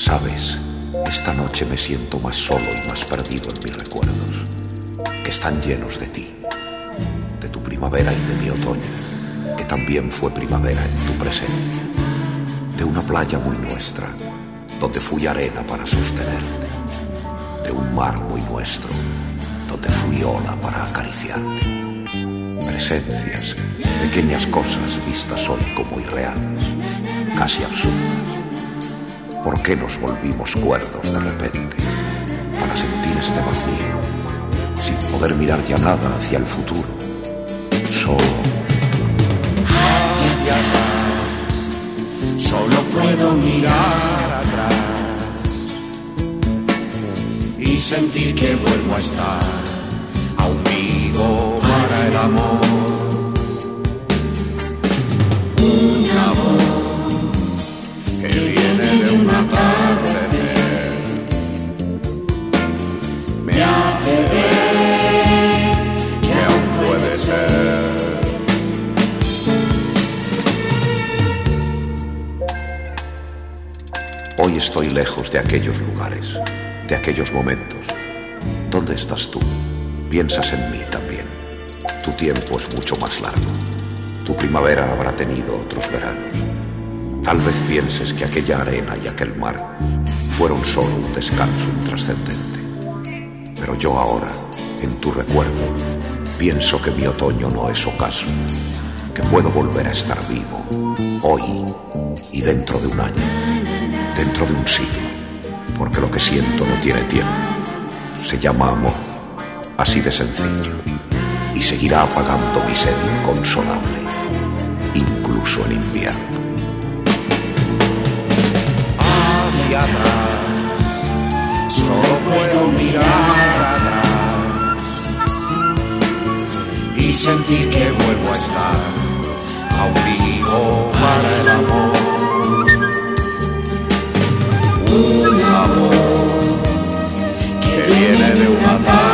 Sabes, esta noche me siento más solo y más perdido en mis recuerdos, que están llenos de ti, de tu primavera y de mi otoño, que también fue primavera en tu presencia, de una playa muy nuestra, donde fui arena para sostenerte, de un mar muy nuestro, donde fui ola para acariciarte. Presencias, pequeñas cosas vistas hoy como irreales, casi absurdas. ¿Por qué nos volvimos cuerdos de repente para sentir este vacío, sin poder mirar ya nada hacia el futuro? Solo hacia atrás, solo puedo mirar atrás y sentir que vuelvo a estar aún vivo para el amor. Una voz que viene de un atardecer me hace ver que aún puede ser. hoy estoy lejos de aquellos lugares, de aquellos momentos. ¿Dónde estás tú? Piensas en mí también. Tu tiempo es mucho más largo. Tu primavera habrá tenido otros veranos. Tal vez pienses que aquella arena y aquel mar fueron solo un descanso intrascendente. Pero yo ahora, en tu recuerdo, pienso que mi otoño no es ocaso, que puedo volver a estar vivo, hoy y dentro de un año, dentro de un siglo, porque lo que siento no tiene tiempo. Se llama amor, así de sencillo, y seguirá apagando mi sed inconsolable, incluso en invierno. Hacia atrás, solo puedo mirar atrás y sentir que vuelvo a estar aún vivo para el amor. Un amor que viene de una tarde